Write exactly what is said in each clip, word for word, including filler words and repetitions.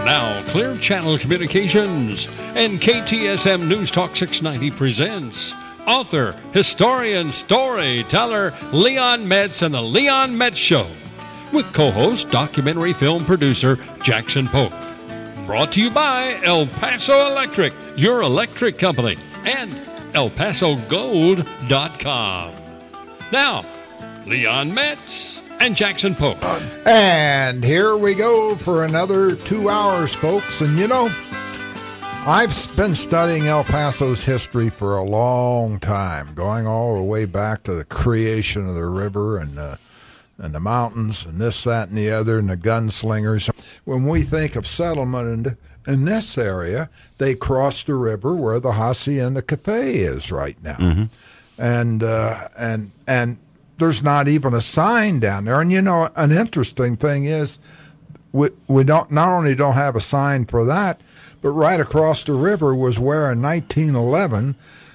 Now, Clear Channel Communications and K T S M News Talk six ninety presents author, historian, storyteller Leon Metz and the Leon Metz Show with co-host, documentary film producer Jackson Polk. Brought to you by El Paso Electric, your electric company, and El Paso Gold dot com. Now, Leon Metz and Jackson Polk. And here we go for another two hours, folks. And you know, I've been studying El Paso's history for a long time, going all the way back to the creation of the river and the, and the mountains and this, that, and the other, and the gunslingers. When we think of settlement in, in this area, they crossed the river where the Hacienda Cafe is right now. Mm-hmm. And, uh, and, and, there's not even a sign down there. And, you know, an interesting thing is we, we don't not only don't have a sign for that, but right across the river was where in nineteen eleven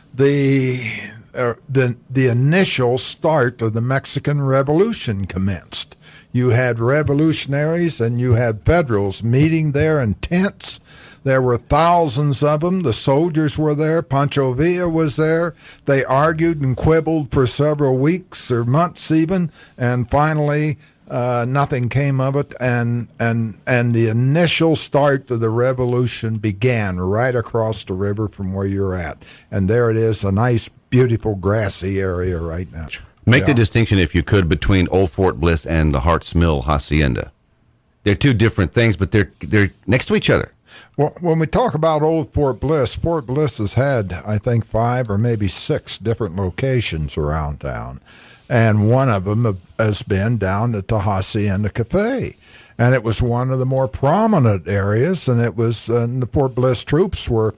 the uh, the the initial start of the Mexican Revolution commenced. You had revolutionaries and you had Federals meeting there in tents. There were thousands of them. The soldiers were there. Pancho Villa was there. They argued and quibbled for several weeks or months even, and finally uh, nothing came of it. And and and the initial start of the revolution began right across the river from where you're at. And there it is, a nice, beautiful, grassy area right now. Make yeah. the distinction, if you could, between Old Fort Bliss and the Harts Mill Hacienda. They're two different things, but they're they're next to each other. Well, when we talk about Old Fort Bliss, Fort Bliss has had, I think, five or maybe six different locations around town. And one of them has been down at the Hacienda Cafe. And it was one of the more prominent areas, and it was, and the Fort Bliss troops were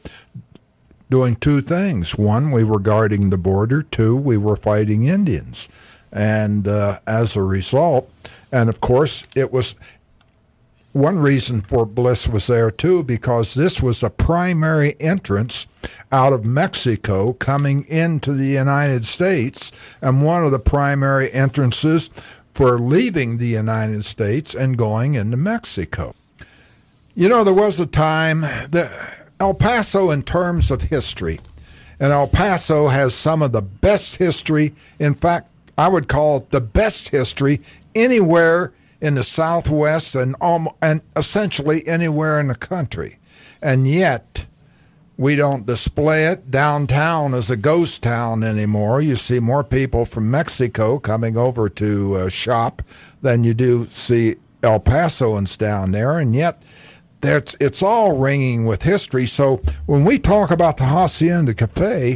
doing two things. One, we were guarding the border. Two, we were fighting Indians. And uh, as a result, and of course, it was... One reason Fort Bliss was there, too, because this was a primary entrance out of Mexico coming into the United States, and one of the primary entrances for leaving the United States and going into Mexico. You know, there was a time that El Paso, in terms of history, and El Paso has some of the best history, in fact, I would call it the best history anywhere in the Southwest and um, and essentially anywhere in the country. And yet, we don't display it. Downtown is a ghost town anymore. You see more people from Mexico coming over to uh, shop than you do see El Pasoans down there. And yet, that's, it's all ringing with history. So when we talk about the Hacienda Cafe,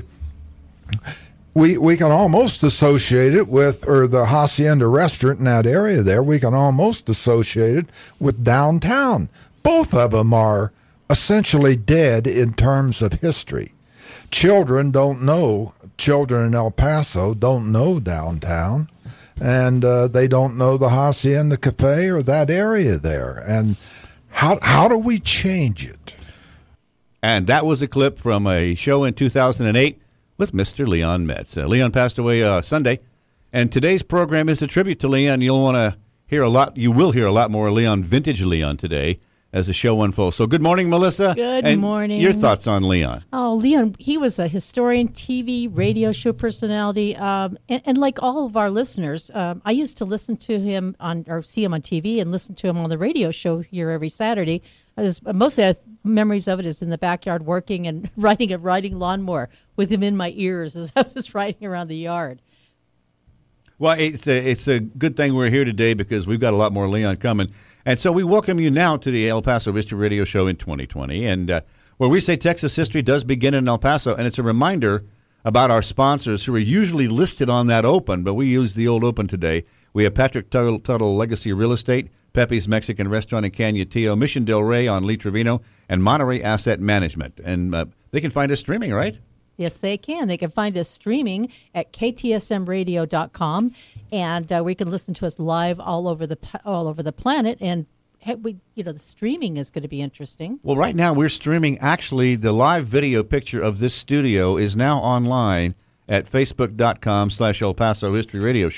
We we can almost associate it with, or the Hacienda restaurant in that area there, we can almost associate it with downtown. Both of them are essentially dead in terms of history. Children don't know, children in El Paso don't know downtown, and uh, they don't know the Hacienda Cafe or that area there. And how how do we change it? And that was a clip from a show in two thousand eight. With Mister Leon Metz. Uh, Leon passed away uh, Sunday, and today's program is a tribute to Leon. You'll want to hear a lot. You will hear a lot more Leon, vintage Leon, today as the show unfolds. So, good morning, Melissa. Good and morning. Your thoughts on Leon? Oh, Leon, he was a historian, T V, radio show personality, um, and, and like all of our listeners, um, I used to listen to him on, or see him on T V, and listen to him on the radio show here every Saturday. I was, mostly I, memories of it is in the backyard working and riding a riding lawnmower with him in my ears as I was riding around the yard. Well, it's a, it's a good thing we're here today because we've got a lot more Leon coming. And so we welcome you now to the El Paso History Radio Show in twenty twenty, and uh, where we say Texas history does begin in El Paso. And it's a reminder about our sponsors who are usually listed on that open, but we use the old open today. We have Patrick Tuttle, Tuttle Legacy Real Estate, Pepe's Mexican Restaurant in Cañutillo, Mission Del Rey on Lee Trevino, and Monterey Asset Management. And uh, they can find us streaming, right? Yes, they can. They can find us streaming at K T S M radio dot com, and uh, we can listen to us live all over the all over the planet. And we, you know, the streaming is going to be interesting. Well, right now we're streaming. Actually, the live video picture of this studio is now online at facebook dot com slash El Paso History Radio Show.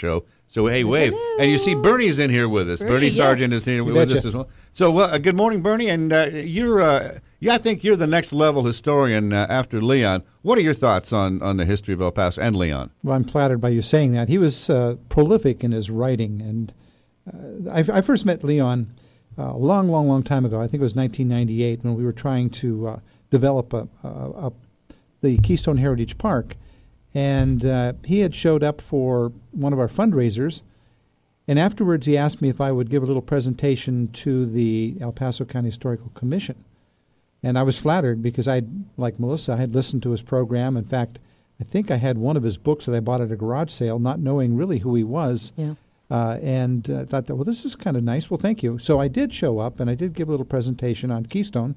So, hey, wave. Hello. And you see Bernie's in here with us. Bernie, Bernie yes. Sargent is here You with betcha. us as well. So, well, uh, good morning, Bernie. And uh, you're, uh, yeah, I think you're the next level historian uh, after Leon. What are your thoughts on, on the history of El Paso and Leon? Well, I'm flattered by you saying that. He was uh, prolific in his writing, and uh, I, I first met Leon uh, a long, long, long time ago. I think it was nineteen ninety-eight when we were trying to uh, develop a, a, a, the Keystone Heritage Park, and uh, he had showed up for one of our fundraisers, and afterwards he asked me if I would give a little presentation to the El Paso County Historical Commission. And I was flattered because I, like Melissa, I had listened to his program. In fact, I think I had one of his books that I bought at a garage sale, not knowing really who he was. Yeah. Uh, and uh, thought that, well, this is kind of nice. Well, thank you. So I did show up, and I did give a little presentation on Keystone.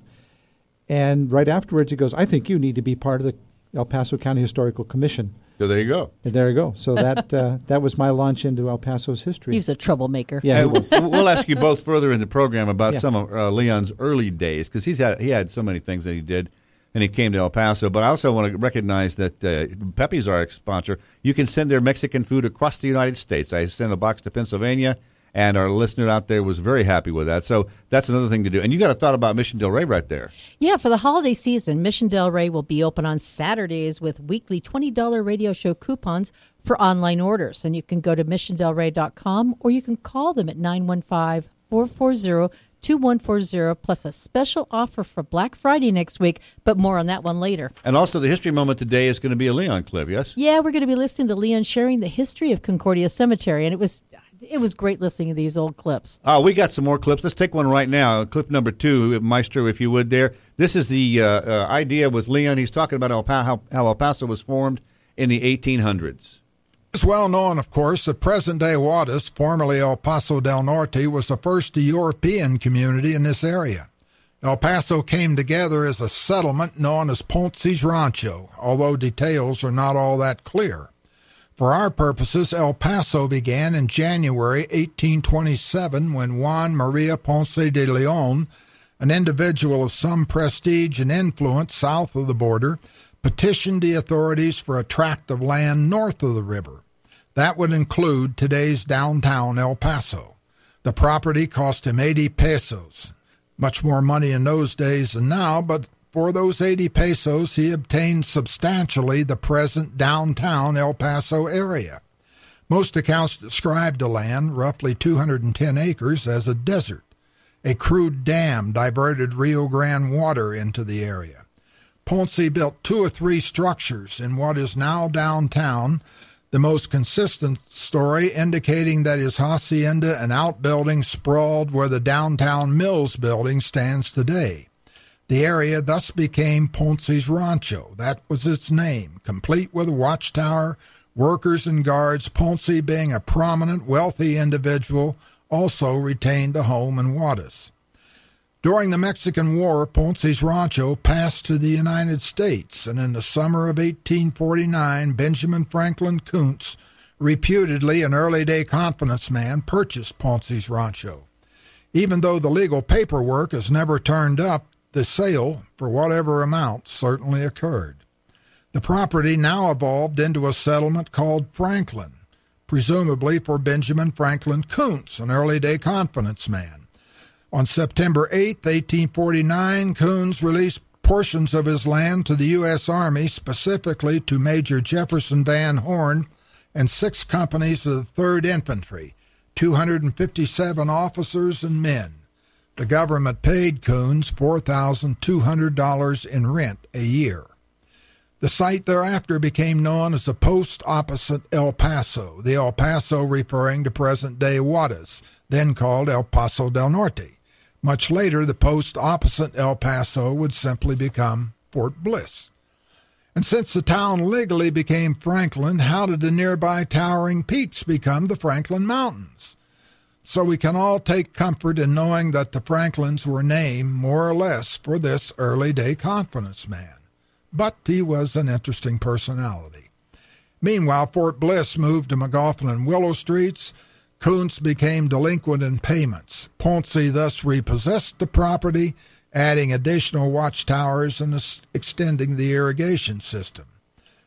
And right afterwards, he goes, I think you need to be part of the El Paso County Historical Commission. So there you go. And there you go. So that uh, that was my launch into El Paso's history. He was a troublemaker. Yeah, he And was. we'll we'll ask you both further in the program about Yeah. some of uh, Leon's early days, because he's had he had so many things that he did, and he came to El Paso. But I also want to recognize that uh, Pepe's our sponsor. You can send their Mexican food across the United States. I sent a box to Pennsylvania, and our listener out there was very happy with that. So that's another thing to do. And you got a thought about Mission Del Rey right there. Yeah, for the holiday season, Mission Del Rey will be open on Saturdays with weekly twenty dollars radio show coupons for online orders. And you can go to mission del rey dot com or you can call them at nine one five, four four zero, two one four zero, plus a special offer for Black Friday next week, but more on that one later. And also the history moment today is going to be a Leon clip, yes? Yeah, we're going to be listening to Leon sharing the history of Concordia Cemetery, and it was it was great listening to these old clips. Uh, we got some more clips. Let's take one right now. Clip number two, Maestro, if you would there. This is the uh, uh, idea with Leon. He's talking about El pa- how, how El Paso was formed in the eighteen hundreds. It's well known, of course, that present-day Juarez, formerly El Paso del Norte, was the first European community in this area. El Paso came together as a settlement known as Ponce's Rancho, although details are not all that clear. For our purposes, El Paso began in January eighteen twenty-seven when Juan Maria Ponce de Leon, an individual of some prestige and influence south of the border, petitioned the authorities for a tract of land north of the river. That would include today's downtown El Paso. The property cost him eighty pesos, much more money in those days than now, but for those eighty pesos, he obtained substantially the present downtown El Paso area. Most accounts describe the land, roughly two hundred ten acres, as a desert. A crude dam diverted Rio Grande water into the area. Ponce built two or three structures in what is now downtown, the most consistent story indicating that his hacienda and outbuildings sprawled where the downtown Mills building stands today. The area thus became Ponce's Rancho. That was its name, complete with a watchtower, workers and guards. Ponce, being a prominent, wealthy individual, also retained a home in Juarez. During the Mexican War, Ponce's Rancho passed to the United States, and in the summer of eighteen forty-nine, Benjamin Franklin Kuntz, reputedly an early-day confidence man, purchased Ponce's Rancho. Even though the legal paperwork has never turned up, the sale, for whatever amount, certainly occurred. The property now evolved into a settlement called Franklin, presumably for Benjamin Franklin Kuntz, an early-day confidence man. On September eighth, eighteen forty-nine, Kuntz released portions of his land to the U S Army, specifically to Major Jefferson Van Horn and six companies of the third Infantry, two hundred fifty-seven officers and men. The government paid Kuntz four thousand two hundred dollars in rent a year. The site thereafter became known as the post opposite El Paso, the El Paso referring to present-day Juarez, then called El Paso del Norte. Much later, the post opposite El Paso would simply become Fort Bliss. And since the town legally became Franklin, how did the nearby towering peaks become the Franklin Mountains? So we can all take comfort in knowing that the Franklins were named more or less for this early-day confidence man. But he was an interesting personality. Meanwhile, Fort Bliss moved to McGoffin and Willow Streets. Kuntz became delinquent in payments. Ponce thus repossessed the property, adding additional watchtowers and extending the irrigation system.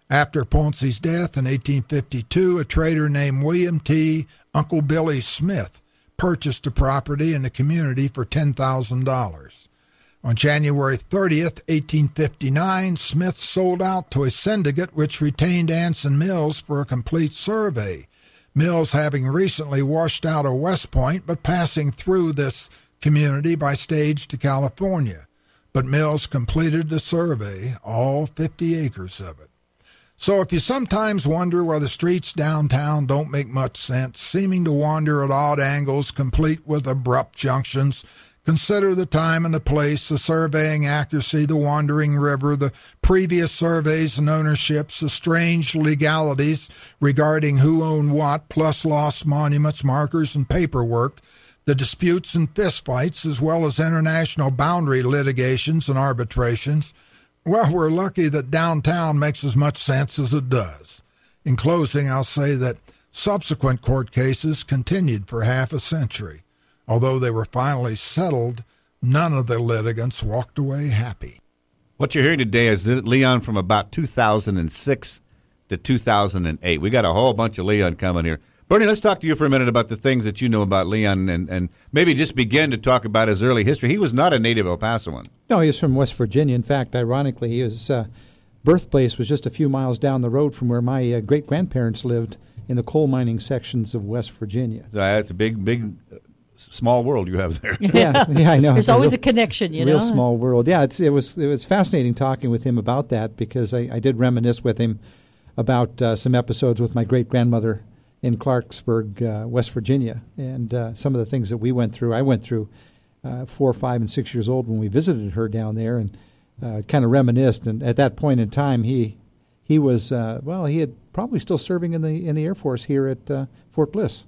After Ponce's death in eighteen fifty-two, a trader named William T. Uncle Billy Smith purchased a property in the community for ten thousand dollars. On January thirtieth, eighteen fifty-nine, Smith sold out to a syndicate which retained Anson Mills for a complete survey. Mills having recently washed out of West Point, but passing through this community by stage to California. But Mills completed the survey, all fifty acres of it. So if you sometimes wonder why the streets downtown don't make much sense, seeming to wander at odd angles, complete with abrupt junctions, consider the time and the place, the surveying accuracy, the wandering river, the previous surveys and ownerships, the strange legalities regarding who owned what, plus lost monuments, markers, and paperwork, the disputes and fistfights, as well as international boundary litigations and arbitrations. Well, we're lucky that downtown makes as much sense as it does. In closing, I'll say that subsequent court cases continued for half a century. Although they were finally settled, none of the litigants walked away happy. What you're hearing today is Leon from about two thousand six to two thousand eight. We got a whole bunch of Leon coming here. Bernie, let's talk to you for a minute about the things that you know about Leon and, and maybe just begin to talk about his early history. He was not a native El Pasoan. No, he was from West Virginia. In fact, ironically, his uh, birthplace was just a few miles down the road from where my uh, great-grandparents lived in the coal mining sections of West Virginia. So that's a big, big, uh, small world you have there. yeah, yeah, I know. There's it's always a, a real, connection, you real know. Real small world. Yeah, it's, it was it was fascinating talking with him about that because I, I did reminisce with him about uh, some episodes with my great-grandmother in Clarksburg, uh, West Virginia, and uh, some of the things that we went through. I went through uh, four, five, and six years old when we visited her down there, and uh, kind of reminisced. And at that point in time, he he was uh, well, he had probably still serving in the in the Air Force here at uh, Fort Bliss.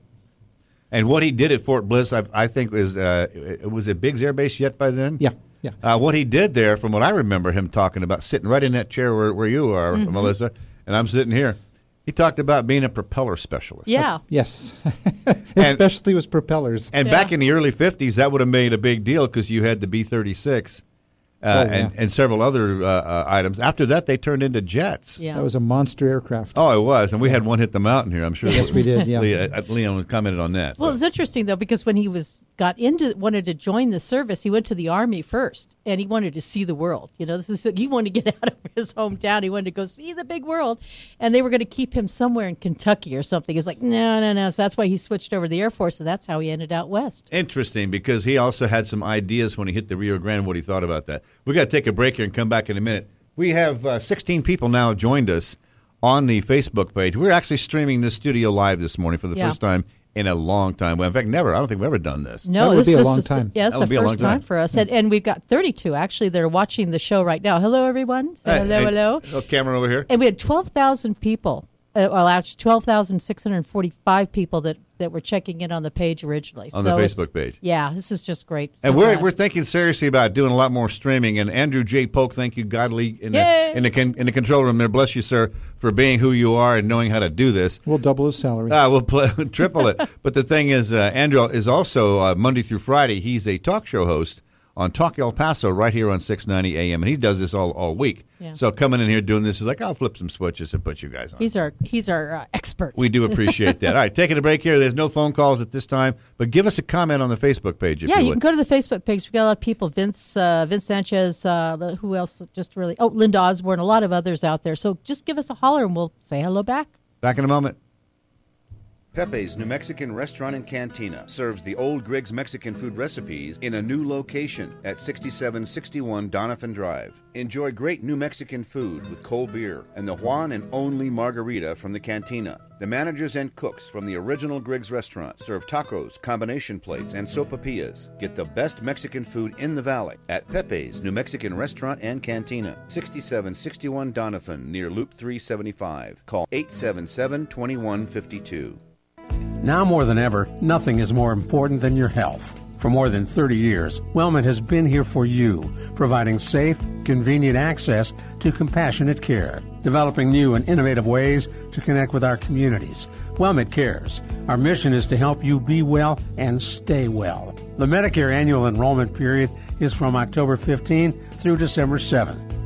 And what he did at Fort Bliss, I, I think, was uh, was it Biggs Air Base yet by then? Yeah, yeah. Uh, what he did there, from what I remember him talking about, sitting right in that chair where, where you are, Mm-hmm. Melissa, and I'm sitting here. He talked about being a propeller specialist. Yeah. Yes. His specialty was propellers. And Yeah. back in the early fifties, that would have made a big deal because you had the B thirty-six uh, Oh, yeah. and, and several other uh, uh, items. After that, they turned into jets. Yeah. That was a monster aircraft. Oh, it was. And we had one hit the mountain here, I'm sure. Yes, we did, yeah. Le- uh, Leon commented on that. Well, so. it's interesting though because when he was got into wanted to join the service, he went to the Army first, and he wanted to see the world. You know, this is he wanted to get out of his hometown. He wanted to go see the big world, and they were going to keep him somewhere in Kentucky or something. He's like, no, no, no. So that's why he switched over to the Air Force, and that's how he ended out west. Interesting, because he also had some ideas when he hit the Rio Grande, what he thought about that. We got to take a break here and come back in a minute. We have uh, sixteen people now joined us on the Facebook page. We're actually streaming this studio live this morning for the Yeah. first time in a long time. Well, in fact, never. I don't think we've ever done this. No, That would this be a this long is time. The, yeah, it's That the would be a long first time time. for us, and, and we've got thirty-two actually that are watching the show right now. Hello, everyone. Say Hey, hello, hey, hello. Oh, camera over here. And we had twelve thousand people, uh, well, actually twelve thousand six hundred forty-five people that, that were checking in on the page originally. On so the it's- Facebook page. Yeah, this is just great. So And we're glad. we're thinking seriously about doing a lot more streaming. And Andrew J. Polk, thank you, Godly, in Yay! the in the con, in the control room there. Bless you, sir, for being who you are and knowing how to do this. We'll double his salary. Ah, we'll play, triple it. But the thing is, uh, Andrew is also uh, Monday through Friday. He's a talk show host on Talk El Paso right here on six ninety A M, and he does this all, all week. Yeah. So coming in here doing this is like, I'll flip some switches and put you guys on. He's our he's our uh, expert. We do appreciate that. All right, taking a break here. There's no phone calls at this time, but give us a comment on the Facebook page if yeah, you you would. can go to the Facebook page. We got a lot of people. Vince, uh, Vince Sanchez. Uh, the, who else? Just really. Oh, Linda Osborne. A lot of others out there. So just give us a holler, and we'll say hello back. Back in a moment. Pepe's New Mexican Restaurant and Cantina serves the old Griggs Mexican food recipes in a new location at sixty-seven sixty-one Doniphan Drive. Enjoy great New Mexican food with cold beer and the Juan and only margarita from the cantina. The managers and cooks from the original Griggs restaurant serve tacos, combination plates, and sopapillas. Get the best Mexican food in the valley at Pepe's New Mexican Restaurant and Cantina, sixty-seven sixty-one Doniphan near Loop three seventy-five. Call eight seven seven, two one five two. Now more than ever, nothing is more important than your health. For more than thirty years, Wellmet has been here for you, providing safe, convenient access to compassionate care, developing new and innovative ways to connect with our communities. Wellmet Cares. Our mission is to help you be well and stay well. The Medicare annual enrollment period is from October fifteenth through December seventh.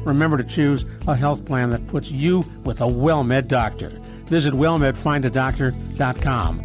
Remember to choose a health plan that puts you with a WellMed doctor. Visit well med find a doctor dot com.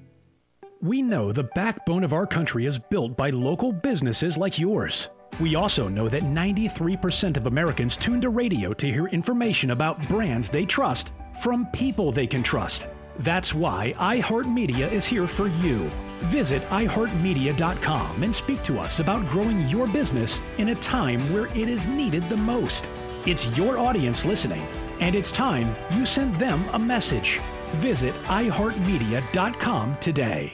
We know the backbone of our country is built by local businesses like yours. We also know that ninety-three percent of Americans tune to radio to hear information about brands they trust from people they can trust. That's why iHeartMedia is here for you. Visit i heart media dot com and speak to us about growing your business in a time where it is needed the most. It's your audience listening, and it's time you send them a message. Visit i heart media dot com today.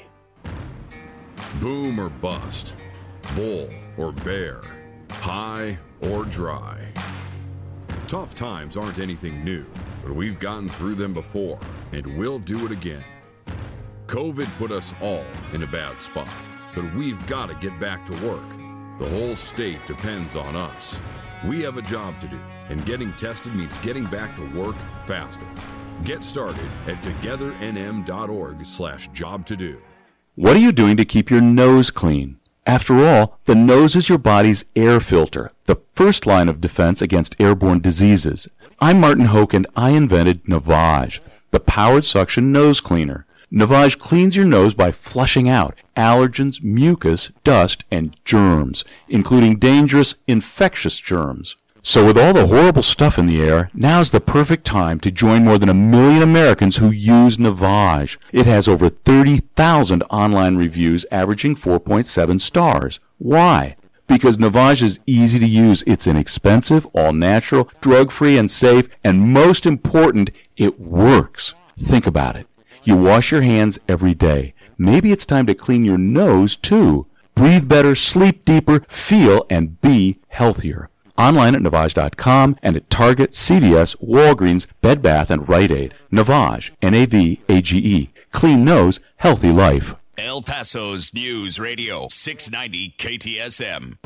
Boom or bust, bull or bear, high or dry. Tough times aren't anything new, but we've gotten through them before, and we'll do it again. COVID put us all in a bad spot, but we've got to get back to work. The whole state depends on us. We have a job to do, and getting tested means getting back to work faster. Get started at together n m dot org slash job to do. What are you doing to keep your nose clean? After all, the nose is your body's air filter, the first line of defense against airborne diseases. I'm Martin Hoke, and I invented Navage, the powered suction nose cleaner. Navage cleans your nose by flushing out allergens, mucus, dust, and germs, including dangerous infectious germs. So with all the horrible stuff in the air, now's the perfect time to join more than a million Americans who use Navage. It has over thirty thousand online reviews averaging four point seven stars. Why? Because Navage is easy to use. It's inexpensive, all-natural, drug-free, and safe, and most important, it works. Think about it. You wash your hands every day. Maybe it's time to clean your nose, too. Breathe better, sleep deeper, feel, and be healthier. Online at Navage dot com and at Target, C V S, Walgreens, Bed Bath, and Rite Aid. Navage, N A V A G E. Clean nose, healthy life. El Paso's News Radio, six ninety K T S M.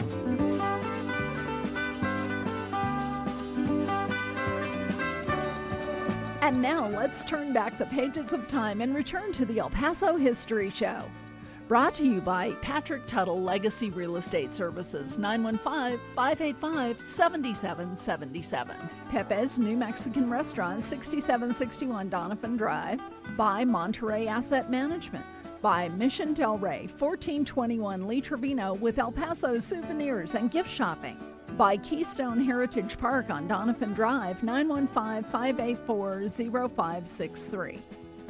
And now let's turn back the pages of time and return to the El Paso History Show. Brought to you by Patrick Tuttle Legacy Real Estate Services, nine one five, five eight five, seven seven seven seven. Pepe's New Mexican Restaurant, sixty-seven sixty-one Donovan Drive. By Monterey Asset Management. By Mission Del Rey, fourteen twenty-one Lee Trevino with El Paso souvenirs and gift shopping. By Keystone Heritage Park on Donovan Drive, nine one five, five eight four, zero five six three.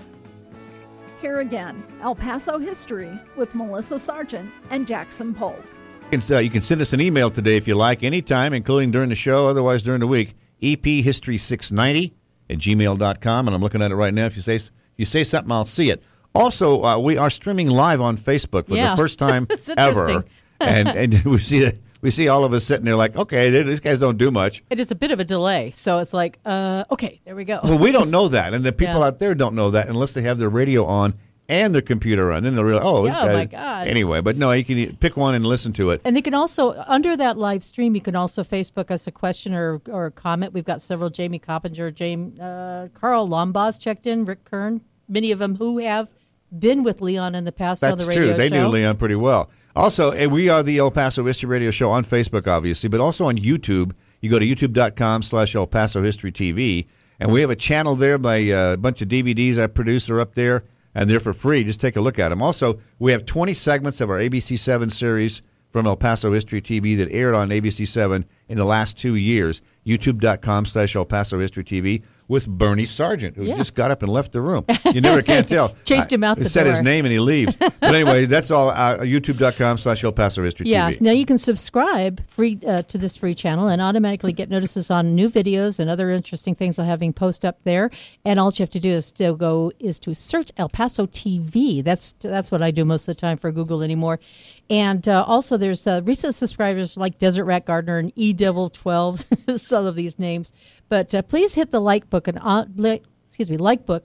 Here again, El Paso History with Melissa Sargent and Jackson Polk. You can, uh, you can send us an email today if you like, anytime, including during the show, otherwise during the week. E P history six ninety at gmail dot com, and I'm looking at it right now. If you say if you say something, I'll see it. Also, uh, we are streaming live on Facebook for yeah. the first time ever, and and we see that. We see all of us sitting there like, okay, these guys don't do much. It is a bit of a delay, so it's like, uh, okay, there we go. Well, we don't know that, and the people yeah. out there don't know that unless they have their radio on and their computer on. Then they'll realize, oh, this oh guy. my God. Anyway, but no, you can pick one and listen to it. And they can also, under that live stream, you can also Facebook us a question or, or a comment. We've got several, Jamie Coppinger, James, uh, Carl Lombas checked in, Rick Kern, many of them who have been with Leon in the past That's on the radio true. They show. knew Leon pretty well. Also, we are the El Paso History Radio Show on Facebook, obviously, but also on YouTube. You go to youtube dot com slash El Paso History T V, and we have a channel there by uh, a bunch of D V Ds I produce are up there, and they're for free. Just take a look at them. Also, we have twenty segments of our A B C seven series from El Paso History T V that aired on A B C seven in the last two years. youtube dot com slash El Paso History T V with Bernie Sargent, who Yeah. just got up and left the room. You never can tell. Chased him out I, the said door. his name and he leaves. But anyway, that's all. Uh, youtube dot com slash El Paso History Yeah. T V. Now you can subscribe free uh, to this free channel and automatically get notices on new videos and other interesting things I'll having post up there. And all you have to do is to go is to search El Paso T V. That's that's what I do most of the time for Google anymore. And uh, also there's uh, recent subscribers like Desert Rat Gardener and E Devil twelve, some of these names. But uh, please hit the like book and uh, li- excuse me, like book.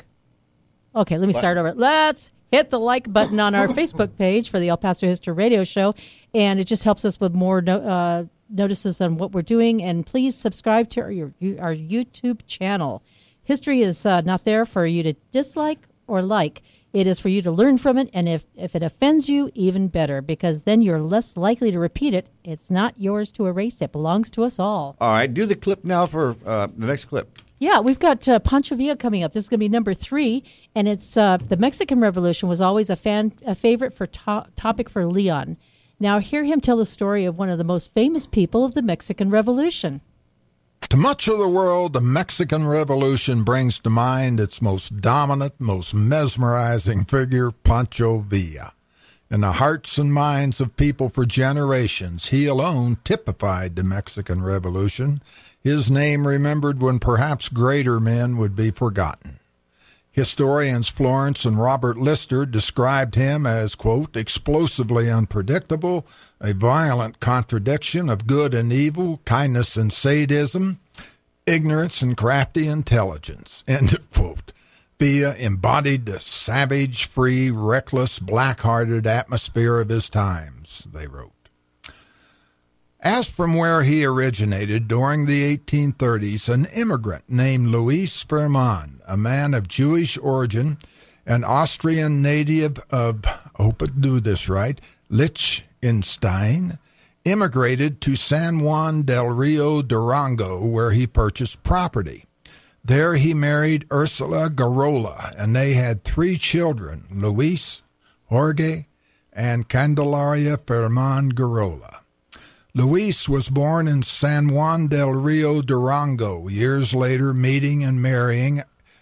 Okay, let me start over. Let's hit the like button on our Facebook page for the El Paso History Radio Show, and it just helps us with more no, uh, notices on what we're doing. And please subscribe to our, your, our YouTube channel. History is uh, not there for you to dislike or like. It is for you to learn from it, and if, if it offends you, even better, because then you're less likely to repeat it. It's not yours to erase. It belongs to us all. All right, do the clip now for uh, the next clip. Yeah, we've got uh, Pancho Villa coming up. This is going to be number three, and it's uh, the Mexican Revolution was always a fan a favorite for to- topic for Leon. Now hear him tell the story of one of the most famous people of the Mexican Revolution. To much of the world, the Mexican Revolution brings to mind its most dominant, most mesmerizing figure, Pancho Villa. In the hearts and minds of people for generations, he alone typified the Mexican Revolution, his name remembered when perhaps greater men would be forgotten. Historians Florence and Robert Lister described him as, quote, explosively unpredictable, a violent contradiction of good and evil, kindness and sadism, ignorance and crafty intelligence, end of quote. Villa embodied the savage, free, reckless, black-hearted atmosphere of his times, they wrote. As from where he originated during the eighteen thirties, an immigrant named Luis Firman, a man of Jewish origin, an Austrian native of, I hope I do this right, Liechtenstein, immigrated to San Juan del Rio Durango, where he purchased property. There he married Ursula Garola, and they had three children, Luis, Jorge, and Candelaria Firman Garola. Luis was born in San Juan del Rio Durango, years later meeting and marrying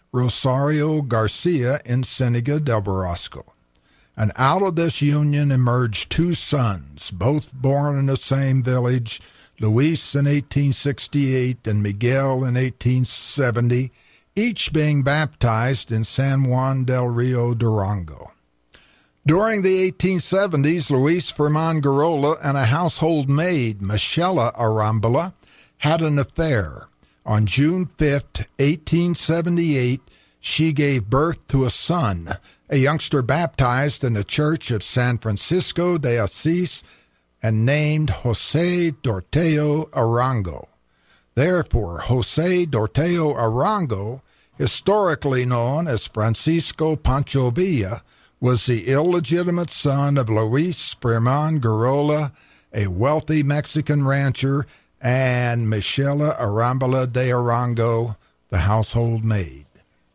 Rosario Garcia in Ciénaga del Barrasco. And out of this union emerged two sons, both born in the same village, Luis in eighteen sixty-eight and Miguel in eighteen seventy, each being baptized in San Juan del Rio Durango. During the eighteen seventies, Luis Firman Garola and a household maid, Michela Arambula, had an affair. On June fifth, eighteen seventy-eight, she gave birth to a son, a youngster baptized in the Church of San Francisco de Asís and named José Dorteo Arango. Therefore, José Dorteo Arango, historically known as Francisco Pancho Villa, was the illegitimate son of Luis Firman Garola, a wealthy Mexican rancher, and Michela Arambula de Arango, the household maid.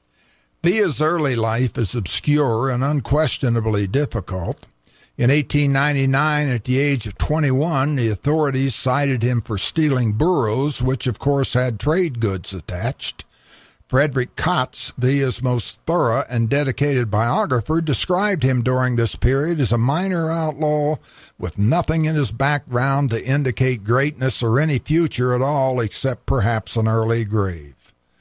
Villa's early life is obscure and unquestionably difficult. In eighteen ninety-nine, at the age of twenty-one, the authorities cited him for stealing burros, which of course had trade goods attached. Frederick Katz, Villa's most thorough and dedicated biographer, described him during this period as a minor outlaw with nothing in his background to indicate greatness or any future at all except perhaps an early grave.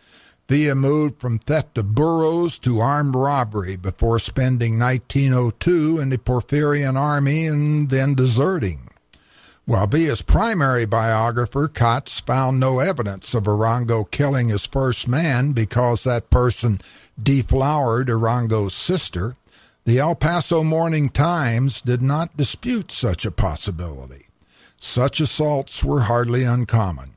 Villa moved from theft of burros to armed robbery before spending nineteen oh two in the Porfirian Army and then deserting. While Villa's primary biographer, Katz, found no evidence of Arango killing his first man because that person deflowered Arango's sister, the El Paso Morning Times did not dispute such a possibility. Such assaults were hardly uncommon.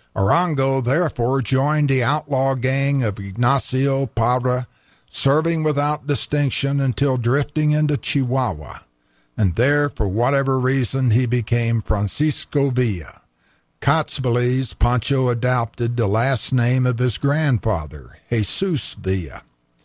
Arango therefore joined the outlaw gang of Ignacio Parra, serving without distinction until drifting into Chihuahua. And there, for whatever reason, he became Francisco Villa. Katz believes Pancho adopted the last name of his grandfather, Jesus Villa.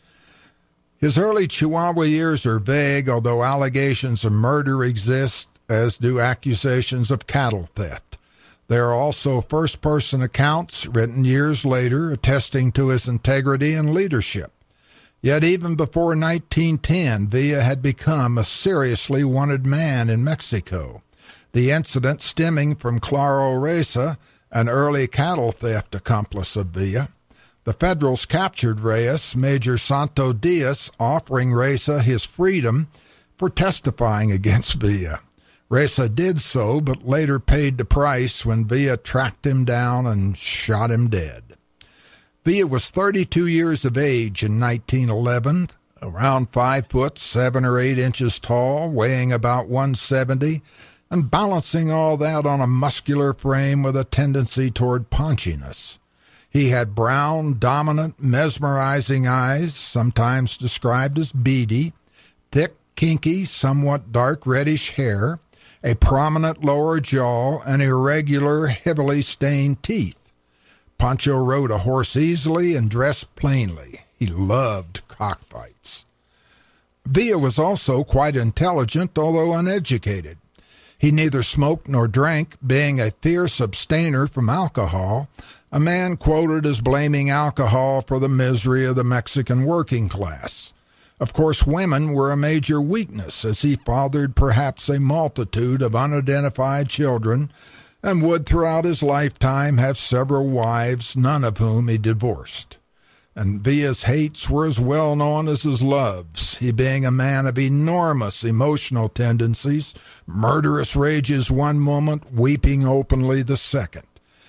His early Chihuahua years are vague, although allegations of murder exist, as do accusations of cattle theft. There are also first-person accounts written years later attesting to his integrity and leadership. Yet even before nineteen ten, Villa had become a seriously wanted man in Mexico, the incident stemming from Claro Reza, an early cattle theft accomplice of Villa. The Federals captured Reyes, Major Santo Diaz, offering Reza his freedom for testifying against Villa. Reza did so, but later paid the price when Villa tracked him down and shot him dead. Villa was thirty-two years of age in nineteen eleven, around five foot seven or eight inches tall, weighing about one seventy, and balancing all that on a muscular frame with a tendency toward paunchiness. He had brown, dominant, mesmerizing eyes, sometimes described as beady, thick, kinky, somewhat dark reddish hair, a prominent lower jaw, and irregular, heavily stained teeth. Pancho rode a horse easily and dressed plainly. He loved cockfights. Villa was also quite intelligent, although uneducated. He neither smoked nor drank, being a fierce abstainer from alcohol, a man quoted as blaming alcohol for the misery of the Mexican working class. Of course, women were a major weakness, as he fathered perhaps a multitude of unidentified children and would throughout his lifetime have several wives, none of whom he divorced. And Villa's hates were as well known as his loves, he being a man of enormous emotional tendencies, murderous rages one moment, weeping openly the second.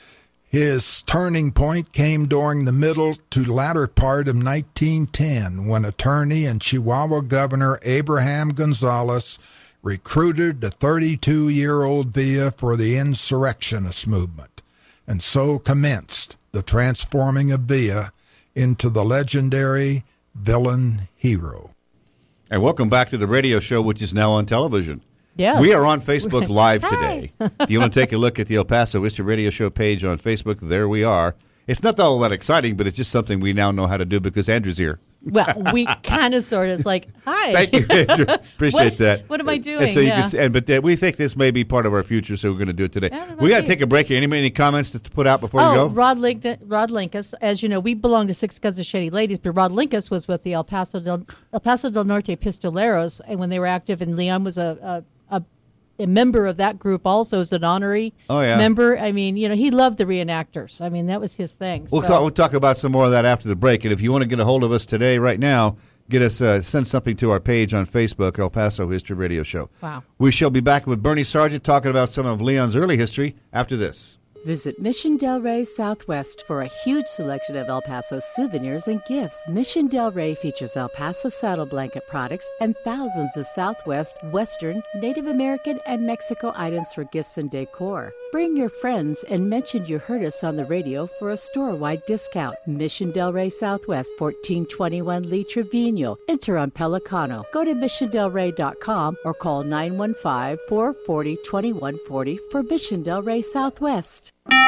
His turning point came during the middle to latter part of nineteen ten, when attorney and Chihuahua Governor Abraham Gonzalez recruited the thirty-two-year-old Villa for the insurrectionist movement, and so commenced the transforming of Villa into the legendary villain hero. And welcome back to the radio show, which is now on television. Yes. We are on Facebook Live Hi. today. If you want to take a look at the El Paso History Radio Show page on Facebook, there we are. It's not all that exciting, but it's just something we now know how to do because Andrew's here. Well, we kind of sort of it's like, hi. Thank you, Andrew. Appreciate what, that. What am I doing? And so you yeah. can, and, but uh, we think this may be part of our future, so we're going to do it today. Yeah, we got to be. take a break here. Any, any comments to put out before oh, we go? Rod, Link, Rod Linkus, as you know, we belong to Six Guns of Shady Ladies, but Rod Linkus was with the El Paso del, El Paso del Norte Pistoleros, and when they were active, and Leon was a, a, a a member of that group also as an honorary oh, yeah. member. I mean, you know, he loved the reenactors. I mean, that was his thing. We'll, so. call, we'll talk about some more of that after the break. And if you want to get a hold of us today, right now, get us uh, send something to our page on Facebook, El Paso History Radio Show. Wow. We shall be back with Bernie Sargent talking about some of Leon's early history after this. Visit Mission Del Rey Southwest for a huge selection of El Paso souvenirs and gifts. Mission Del Rey features El Paso saddle blanket products and thousands of Southwest, Western, Native American, and Mexico items for gifts and decor. Bring your friends and mention you heard us on the radio for a store-wide discount. Mission Del Rey Southwest, fourteen twenty-one Lee Trevino. Enter on Pelicano. Go to mission del rey dot com or call nine one five, four four zero, two one four zero for Mission Del Rey Southwest.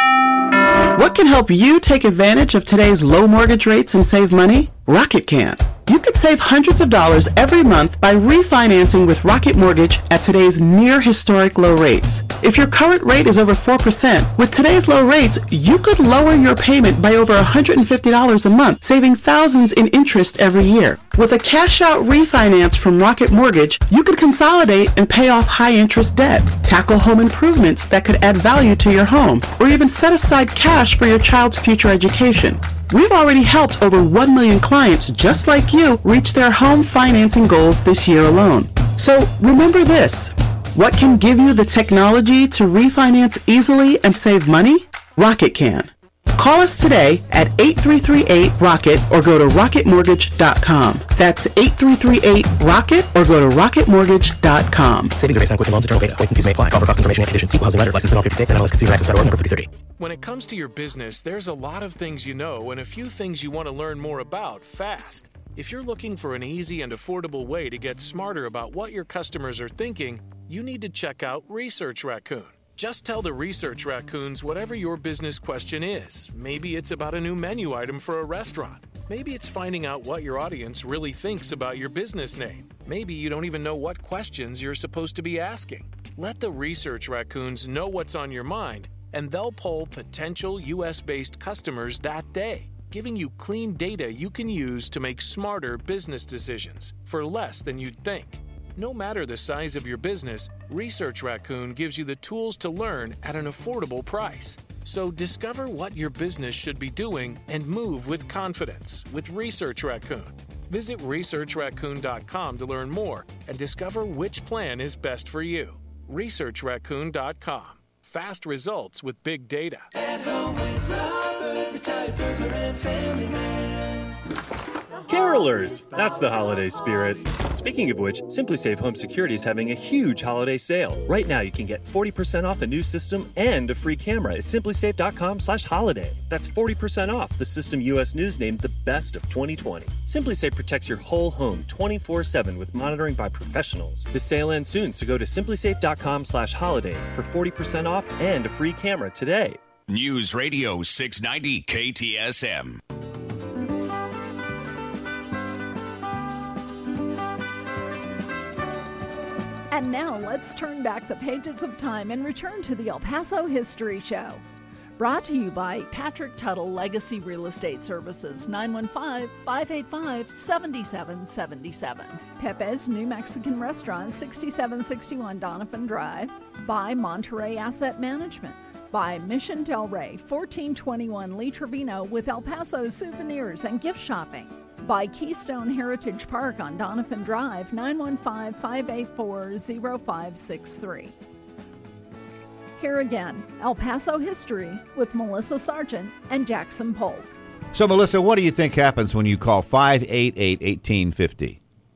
What can help you take advantage of today's low mortgage rates and save money? Rocket can. You could save hundreds of dollars every month by refinancing with Rocket Mortgage at today's near historic low rates. If your current rate is over four percent, with today's low rates, you could lower your payment by over one hundred fifty dollars a month, saving thousands in interest every year. With a cash-out refinance from Rocket Mortgage, you could consolidate and pay off high-interest debt, tackle home improvements that could add value to your home, or even set aside cash for your child's future education. We've already helped over one million clients just like you reach their home financing goals this year alone. So remember this. What can give you the technology to refinance easily and save money? Rocket can. Call us today at eight three three eight, ROCKET or go to rocket mortgage dot com. That's eight three three eight, ROCKET or go to rocket mortgage dot com. Savings are based on quick loans, internal data. Points and fees may apply. Call for cost information and conditions. Equal housing lender. License in all fifty states and M L S Consumer Access dot org. Number thirty thirty. When it comes to your business, there's a lot of things you know and a few things you want to learn more about fast. If you're looking for an easy and affordable way to get smarter about what your customers are thinking, you need to check out Research Raccoon. Just tell the Research Raccoons whatever your business question is. Maybe it's about a new menu item for a restaurant. Maybe it's finding out what your audience really thinks about your business name. Maybe you don't even know what questions you're supposed to be asking. Let the Research Raccoons know what's on your mind, and they'll poll potential U S-based customers that day, giving you clean data you can use to make smarter business decisions for less than you'd think. No matter the size of your business, Research Raccoon gives you the tools to learn at an affordable price. So discover what your business should be doing and move with confidence with Research Raccoon. Visit research raccoon dot com to learn more and discover which plan is best for you. research raccoon dot com. Fast results with big data. At home with Robert, retired burglar and family man. Carolers! That's the holiday spirit. Speaking of which, SimpliSafe Home Security is having a huge holiday sale. Right now, you can get forty percent off a new system and a free camera at simplysafe.com slash holiday. That's forty percent off the system U S News named the best of twenty twenty. SimpliSafe protects your whole home twenty-four seven with monitoring by professionals. The sale ends soon, so go to simplysafe.com slash holiday for forty percent off and a free camera today. News Radio six ninety K T S M. And now let's turn back the pages of time and return to the El Paso History Show. Brought to you by Patrick Tuttle Legacy Real Estate Services, nine one five, five eight five, seven seven seven seven. Pepe's New Mexican Restaurant, sixty-seven sixty-one Donovan Drive. By Monterey Asset Management. By Mission Del Rey, fourteen twenty-one Lee Trevino with El Paso souvenirs and gift shopping. By Keystone Heritage Park on Donovan Drive, nine one five, five eight four, zero five six three. Here again, El Paso History with Melissa Sargent and Jackson Polk. So, Melissa, what do you think happens when you call five eight eight, one eight five zero?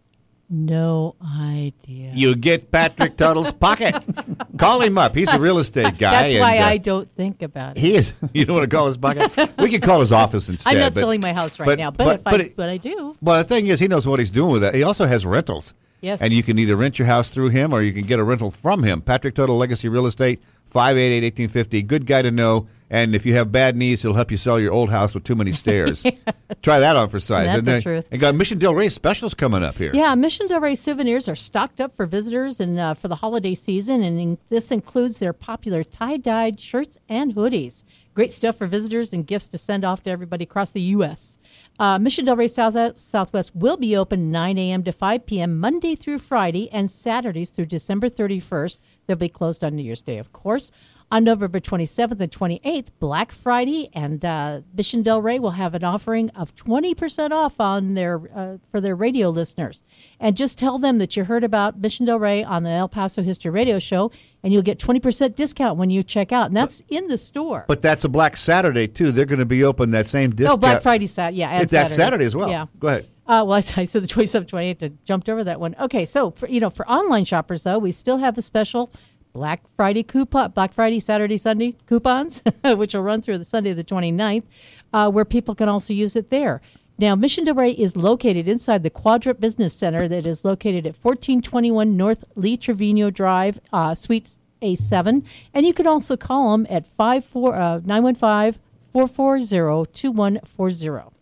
No idea. You get Patrick Tuttle's pocket. Call him up. He's a real estate guy. That's why and, uh, I don't think about it. He is. You don't want to call his pocket? We could call his office instead. I'm not but, selling my house right but, now, but, but, if but, I, it, but I do. Well, the thing is, he knows what he's doing with that. He also has rentals. Yes. And you can either rent your house through him or you can get a rental from him. Patrick Tuttle Legacy Real Estate, five eight eight, one eight five zero. Good guy to know. And if you have bad knees, he'll help you sell your old house with too many stairs. Try that on for size. That's and the then, truth. And got Mission Del Rey specials coming up here. Yeah, Mission Del Rey souvenirs are stocked up for visitors and uh, for the holiday season, and in, this includes their popular tie-dyed shirts and hoodies. Great stuff for visitors and gifts to send off to everybody across the U S Uh, Mission Del Rey South Southwest will be open nine a.m. to five p.m. Monday through Friday and Saturdays through December thirty-first. They'll be closed on New Year's Day, of course. On November twenty-seventh and twenty-eighth, Black Friday, and uh, Mission Del Rey will have an offering of twenty percent off on their uh, for their radio listeners. And just tell them that you heard about Mission Del Rey on the El Paso History Radio Show, and you'll get twenty percent discount when you check out. And that's in the store. But that's a Black Saturday, too. They're going to be open that same discount. Oh, Black Friday, Sat, yeah. And it's that Saturday. Saturday as well. Yeah. Go ahead. Uh, well, I, I said the twenty-seventh, twenty-eighth, I jumped over that one. Okay, so, for, you know, for online shoppers, though, we still have the special Black Friday coupon, Black Friday, Saturday, Sunday coupons, which will run through the Sunday the twenty-ninth, uh, where people can also use it there. Now, Mission Del Rey is located inside the Quadrant Business Center that is located at fourteen twenty-one North Lee Trevino Drive, uh, Suite A seven. And you can also call them at nine one five, four four zero, two one four zero.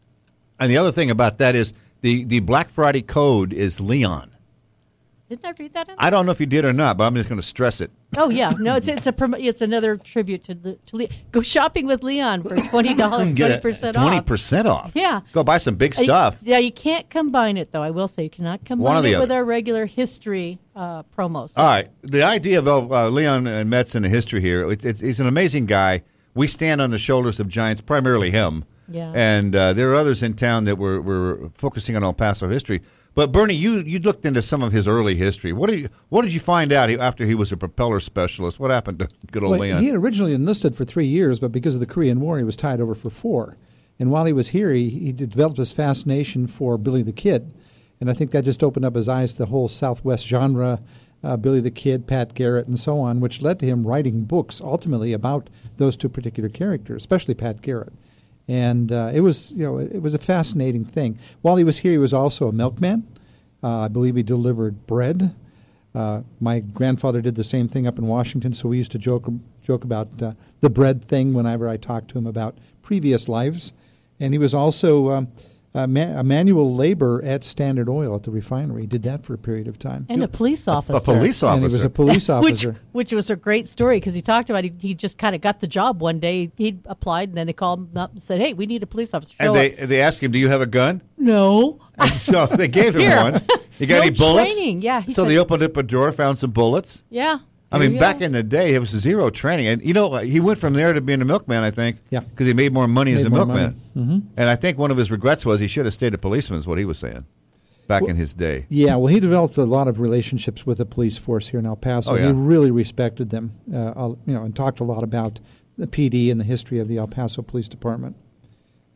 And the other thing about that is the, the Black Friday code is Leon. Didn't I read that in? I don't know if you did or not, but I'm just going to stress it. Oh yeah, no, it's it's a prom- it's another tribute to the to Le- go shopping with Leon for twenty dollars, twenty percent off. Twenty percent off. Yeah, go buy some big stuff. Uh, yeah, you can't combine it though. I will say you cannot combine it with our regular history uh, promos. All right, the idea of uh, Leon and Metz in the history here. It's, it's, he's an amazing guy. We stand on the shoulders of giants, primarily him. Yeah, and uh, there are others in town that were were focusing on El Paso history. But Bernie, you, you looked into some of his early history. What did you, what did you find out after he was a propeller specialist? What happened to good old well, Leon? He had originally enlisted for three years, but because of the Korean War, he was tied over for four. And while he was here, he, he developed this fascination for Billy the Kid. And I think that just opened up his eyes to the whole Southwest genre, uh, Billy the Kid, Pat Garrett, and so on, which led to him writing books ultimately about those two particular characters, especially Pat Garrett. And uh, it was, you know, it was a fascinating thing. While he was here, he was also a milkman. Uh, I believe he delivered bread. Uh, my grandfather did the same thing up in Washington, so we used to joke joke about uh, the bread thing whenever I talked to him about previous lives. And he was also um, a, ma- a manual labor at Standard Oil at the refinery. He did that for a period of time. And a police officer. A, a police officer. And he was a police officer. which, which was a great story because he talked about he, he just kind of got the job one day. He applied, and then they called him up and said, hey, we need a police officer. And they, they asked him, do you have a gun? No. And so they gave him Here. one. You got no any bullets? Training. Yeah. He so said, they opened up a drawer, found some bullets? Yeah. I mean, back in the day, it was zero training. And, you know, he went from there to being a milkman, I think. Yeah. Because he made more money Made as a more milkman. Mm-hmm. And I think one of his regrets was he should have stayed a policeman, is what he was saying, back well, in his day. Yeah, well, he developed a lot of relationships with the police force here in El Paso. Oh, yeah. He really respected them, uh, you know, and talked a lot about the P D and the history of the El Paso Police Department.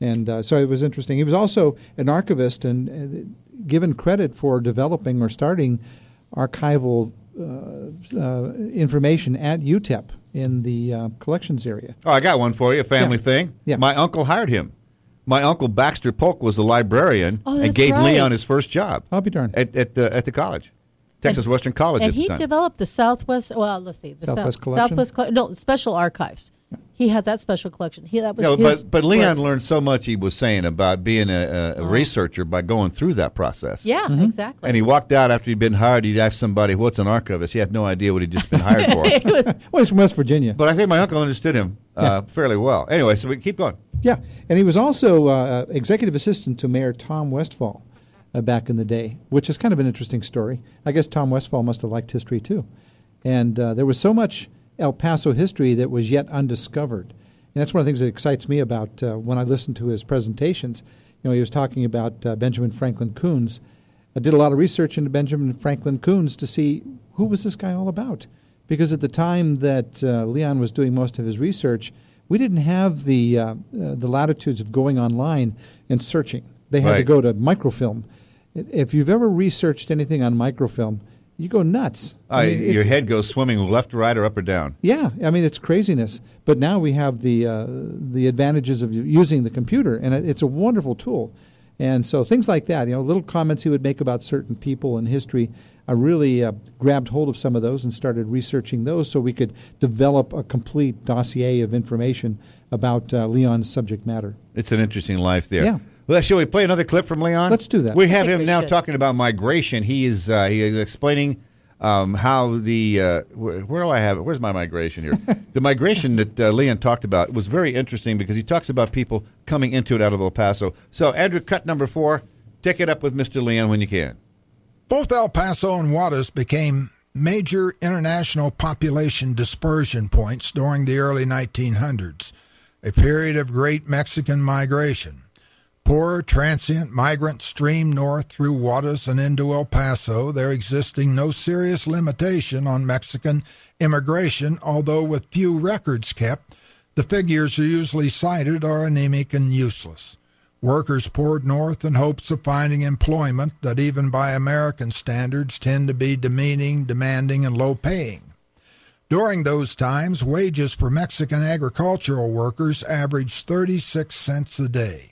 And uh, so it was interesting. He was also an archivist and uh, given credit for developing or starting archival uh, uh, information at U T E P in the uh, collections area. Oh, I got one for you, a family Yeah. thing. Yeah. My uncle hired him. My uncle Baxter Polk was the librarian Oh, and that's gave right. Leon his first job. I'll be darned. At at the, at the college, Texas And- Western College And at he the time. developed the Southwest. Well, let's see, the Southwest South, Collection? Southwest, Coll- no, Special Archives. He had that special collection. He that was No, his but but Leon work. learned so much. He was saying about being a, a, a Oh. researcher by going through that process. Yeah, exactly. And he walked out after he'd been hired. He'd ask somebody, "What's an archivist?" He had no idea what he'd just been hired for. Well, he's from West Virginia. But I think my uncle understood him uh, fairly well. Anyway, so we keep going. Yeah, and he was also uh, executive assistant to Mayor Tom Westfall uh, back in the day, which is kind of an interesting story. I guess Tom Westfall must have liked history too. And uh, there was so much El Paso history that was yet undiscovered. And that's one of the things that excites me about uh, when I listen to his presentations. You know, he was talking about uh, Benjamin Franklin Coons. I did a lot of research into Benjamin Franklin Coons to see who was this guy all about. Because at the time that uh, Leon was doing most of his research, we didn't have the uh, uh, the latitudes of going online and searching. They had to Right. go to microfilm. If you've ever researched anything on microfilm, you go nuts. I I mean, your it's- head goes swimming left, right, or up or down. yeah, I mean it's craziness. But now we have the uh, the advantages of using the computer, and it- it's a wonderful tool. And so things like that, you know, little comments he would make about certain people in history, I really uh, grabbed hold of some of those and started researching those so we could develop a complete dossier of information about uh, Leon's subject matter. It's an interesting life there. Yeah. Well, shall we play another clip from Leon? Let's do that. We I have think him we now should. talking about migration. He is uh, he is explaining um, how the uh, where, where do I have it? Where's my migration here? The migration that uh, Leon talked about was very interesting because he talks about people coming into it out of El Paso. So, Andrew, cut number four. Take it up with Mister Leon when you can. Both El Paso and Juarez became major international population dispersion points during the early nineteen hundreds, a period of great Mexican migration. Poor, transient migrants streamed north through Juarez and into El Paso, there existing no serious limitation on Mexican immigration, although with few records kept, the figures usually cited are anemic and useless. Workers poured north in hopes of finding employment that even by American standards tend to be demeaning, demanding, and low-paying. During those times, wages for Mexican agricultural workers averaged thirty-six cents a day.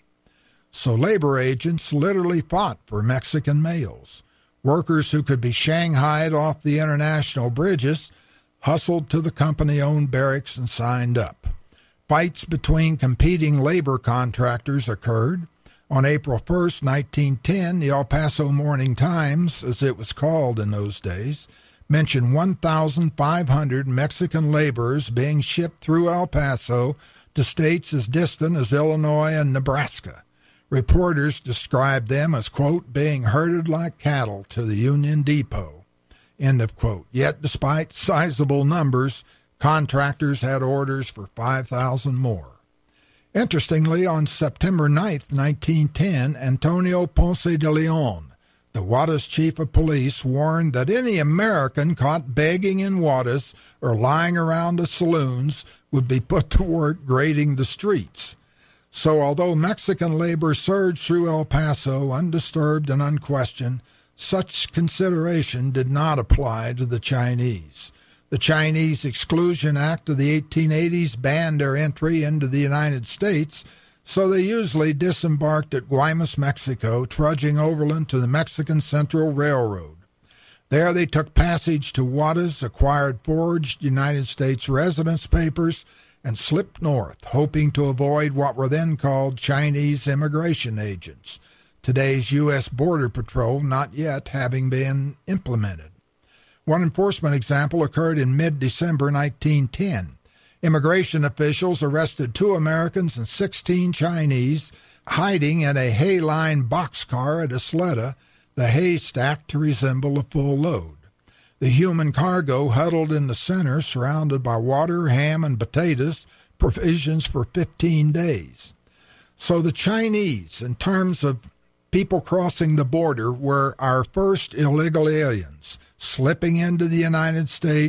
So labor agents literally fought for Mexican males. Workers who could be shanghaied off the international bridges hustled to the company-owned barracks and signed up. Fights between competing labor contractors occurred. On April first, nineteen ten, the El Paso Morning Times, as it was called in those days, mentioned one thousand five hundred Mexican laborers being shipped through El Paso to states as distant as Illinois and Nebraska. Reporters described them as, quote, being herded like cattle to the Union Depot, end of quote. Yet, despite sizable numbers, contractors had orders for five thousand more. Interestingly, on September ninth, nineteen ten, Antonio Ponce de Leon, the Juarez chief of police, warned that any American caught begging in Juarez or lying around the saloons would be put to work grading the streets. So although Mexican labor surged through El Paso undisturbed and unquestioned, such consideration did not apply to the Chinese. The Chinese Exclusion Act of the eighteen eighties banned their entry into the United States, so they usually disembarked at Guaymas, Mexico, trudging overland to the Mexican Central Railroad. There they took passage to Juarez, acquired forged United States residence papers, and slipped north, hoping to avoid what were then called Chinese immigration agents, today's U S Border Patrol not yet having been implemented. One enforcement example occurred in mid-December nineteen ten. Immigration officials arrested two Americans and sixteen Chinese hiding in a hay-lined boxcar at Isleta, the hay stacked to resemble a full load. The human cargo huddled in the center, surrounded by water, ham, and potatoes, provisions for fifteen days. So the Chinese, in terms of people crossing the border, were our first illegal aliens, slipping into the United States,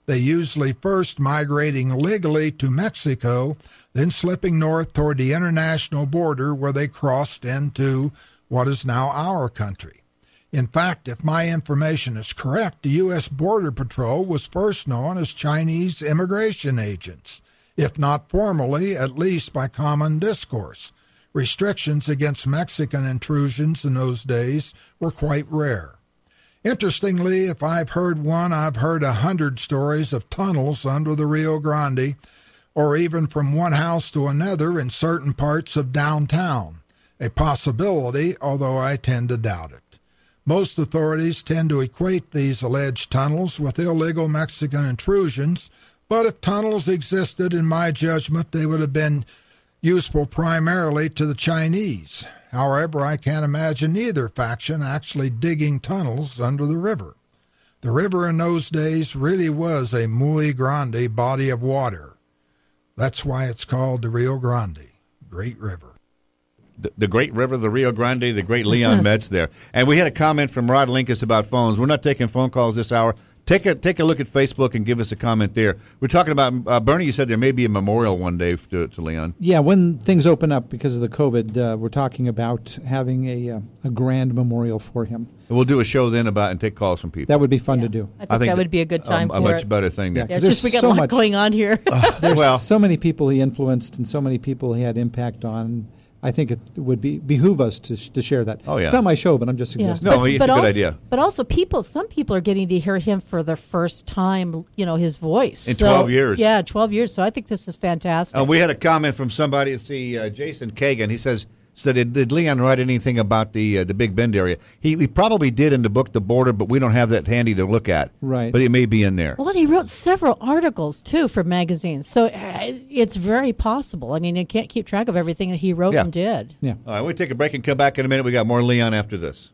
they usually first migrating legally to Mexico, then slipping north toward the international border where they crossed into what is now our country. In fact, if my information is correct, the U S Border Patrol was first known as Chinese immigration agents, if not formally, at least by common discourse. Restrictions against Mexican intrusions in those days were quite rare. Interestingly, if I've heard one, I've heard a hundred stories of tunnels under the Rio Grande, or even from one house to another in certain parts of downtown. A possibility, although I tend to doubt it. Most authorities tend to equate these alleged tunnels with illegal Mexican intrusions, but if tunnels existed, in my judgment, they would have been useful primarily to the Chinese. However, I can't imagine either faction actually digging tunnels under the river. The river in those days really was a muy grande body of water. That's why it's called the Rio Grande, Great River. The, the great river, the Rio Grande, the great Leon Metz there. And we had a comment from Rod Linkus about phones. We're not taking phone calls this hour. Take a take a look at Facebook and give us a comment there. We're talking about, uh, Bernie, you said there may be a memorial one day to, to Leon. Yeah, when things open up because of the COVID, uh, we're talking about having a uh, a grand memorial for him. We'll do a show then about and take calls from people. That would be fun to do. I think, I think that would be a good time um, for a much it. better thing. Yeah, Yeah, it's just we got so a lot much going on here. Uh, there's well, so many people he influenced and so many people he had impact on. I think it would be behoove us to to share that. Oh, yeah. It's not my show, but I'm just Yeah. suggesting. No, it's but a good also, idea. But also, people, some people are getting to hear him for the first time. You know, his voice In So- twelve years. Yeah, twelve years. So I think this is fantastic. Uh, we had a comment from somebody. Let's see, uh, Jason Kagan. He says, "So did, did Leon write anything about the uh, the Big Bend area? He, he probably did in the book The Border, but we don't have that handy to look at. Right. But it may be in there. Well, and he wrote several articles too for magazines, so uh, it's very possible. I mean, you can't keep track of everything that he wrote Yeah. and did. Yeah. All right, we'll take a break and come back in a minute. We got more Leon after this.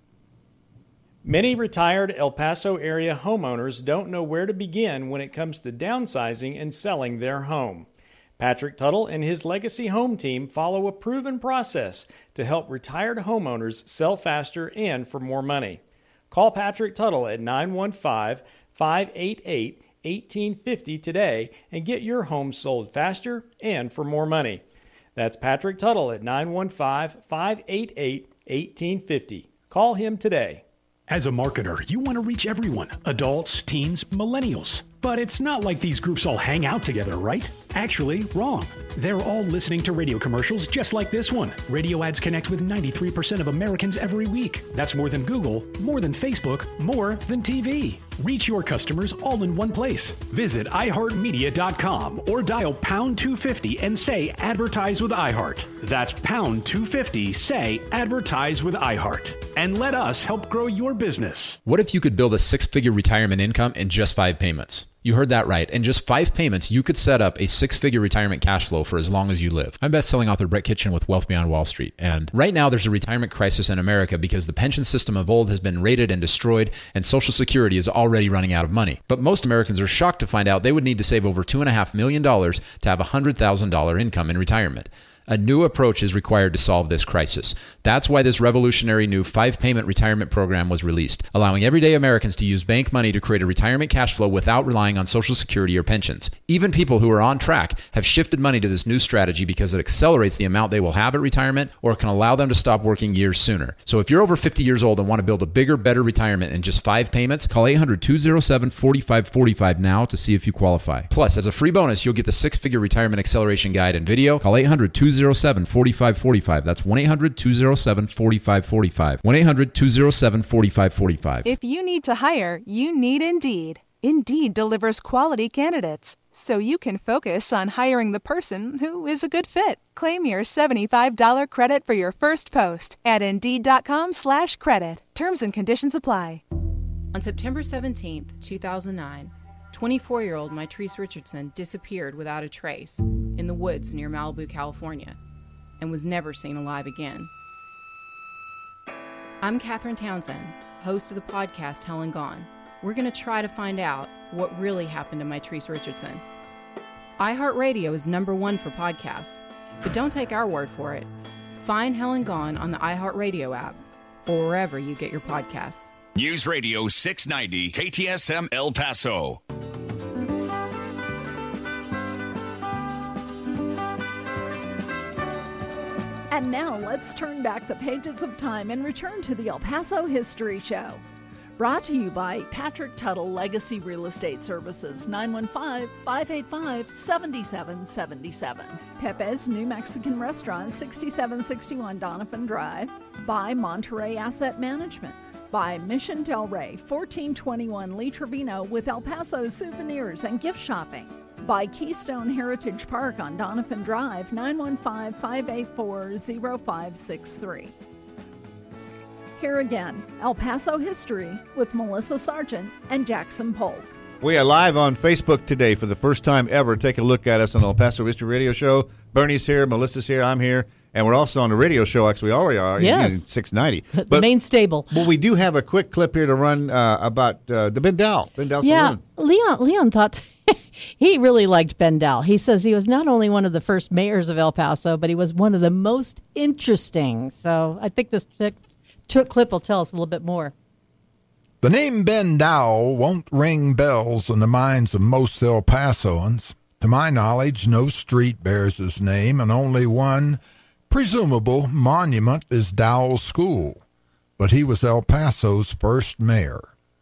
Many retired El Paso area homeowners don't know where to begin when it comes to downsizing and selling their home. Patrick Tuttle and his Legacy Home team follow a proven process to help retired homeowners sell faster and for more money. Call Patrick Tuttle at nine one five, five eight eight, one eight five zero today and get your home sold faster and for more money. That's Patrick Tuttle at nine one five, five eight eight, one eight five zero. Call him today. As a marketer, you want to reach everyone, adults, teens, millennials. But it's not like these groups all hang out together, right? Actually, wrong. They're all listening to radio commercials just like this one. Radio ads connect with ninety-three percent of Americans every week. That's more than Google, more than Facebook, more than T V. Reach your customers all in one place. Visit i heart media dot com or dial pound two fifty and say advertise with iHeart. That's pound two fifty, say advertise with iHeart. And let us help grow your business. What if you could build a six-figure retirement income in just five payments? You heard that right. In just five payments, you could set up a six-figure retirement cash flow for as long as you live. I'm best-selling author Brett Kitchen with Wealth Beyond Wall Street. And right now, there's a retirement crisis in America because the pension system of old has been raided and destroyed, and Social Security is already running out of money. But most Americans are shocked to find out they would need to save over two point five million dollars to have a one hundred thousand dollars income in retirement. A new approach is required to solve this crisis. That's why this revolutionary new five-payment retirement program was released, allowing everyday Americans to use bank money to create a retirement cash flow without relying on Social Security or pensions. Even people who are on track have shifted money to this new strategy because it accelerates the amount they will have at retirement or can allow them to stop working years sooner. So if you're over fifty years old and want to build a bigger, better retirement in just five payments, call eight hundred, two oh seven, four five four five now to see if you qualify. Plus, as a free bonus, you'll get the six-figure retirement acceleration guide and video. Call eight hundred, two oh seven, four five four five. That's one eight hundred, two oh seven, four five four five. one eight hundred, two oh seven, four five four five. If you need to hire, you need Indeed. Indeed delivers quality candidates, so you can focus on hiring the person who is a good fit. Claim your seventy-five dollars credit for your first post at Indeed.com slash credit. Terms and conditions apply. On September seventeenth, two thousand nine, twenty-four-year-old Mitrice Richardson disappeared without a trace in the woods near Malibu, California, and was never seen alive again. I'm Katherine Townsend, host of the podcast Hell and Gone. We're going to try to find out what really happened to Mitrice Richardson. iHeartRadio is number one for podcasts, but don't take our word for it. Find Hell and Gone on the iHeartRadio app or wherever you get your podcasts. News Radio six ninety K T S M El Paso. And now let's turn back the pages of time and return to the El Paso History Show. Brought to you by Patrick Tuttle Legacy Real Estate Services, nine one five, five eight five, seven seven seven seven. Pepe's New Mexican Restaurant, sixty-seven sixty-one Donovan Drive. By Monterey Asset Management. By Mission Del Rey, fourteen twenty-one Lee Trevino with El Paso souvenirs and gift shopping. By Keystone Heritage Park on Donovan Drive, nine one five, five eight four, zero five six three. Here again, El Paso History with Melissa Sargent and Jackson Polk. We are live on Facebook today for the first time ever. Take a look at us on El Paso History Radio Show. Bernie's here, Melissa's here, I'm here, and we're also on the radio show. Actually, we already are. Yes. In six ninety. The But, main stable. well, we do have a quick clip here to run uh, about uh, the Ben Dow, Ben Dow Yeah, Saloon. Leon, Leon thought he really liked Ben Dow. He says he was not only one of the first mayors of El Paso, but he was one of the most interesting. So I think this t- t- clip will tell us a little bit more. The name Ben Dow won't ring bells in the minds of most El Pasoans. To my knowledge, no street bears his name, and only one presumable monument is Dowell School. But he was El Paso's first mayor.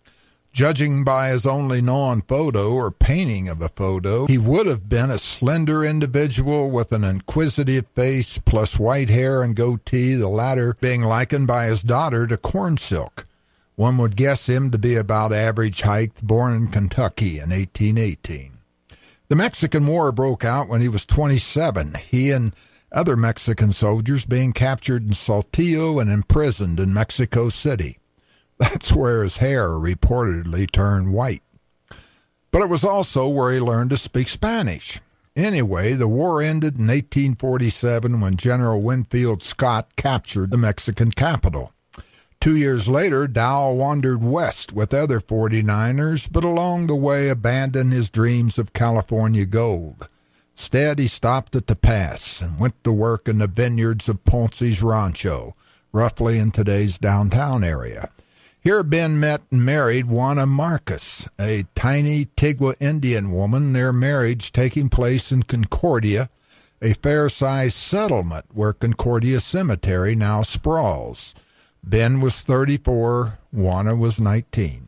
Judging by his only known photo or painting of a photo, he would have been a slender individual with an inquisitive face plus white hair and goatee, the latter being likened by his daughter to corn silk. One would guess him to be about average height, born in Kentucky in eighteen eighteen. The Mexican War broke out when he was twenty-seven, he and other Mexican soldiers being captured in Saltillo and imprisoned in Mexico City. That's where his hair reportedly turned white. But it was also where he learned to speak Spanish. Anyway, the war ended in eighteen forty-seven when General Winfield Scott captured the Mexican capital. Two years later, Dow wandered west with other forty-niners, but along the way abandoned his dreams of California gold. Instead, he stopped at the pass and went to work in the vineyards of Ponce's Rancho, roughly in today's downtown area. Here Ben met and married Juana Marcus, a tiny Tigua Indian woman, their marriage taking place in Concordia, a fair-sized settlement where Concordia Cemetery now sprawls. Ben was thirty-four, Juana was nineteen.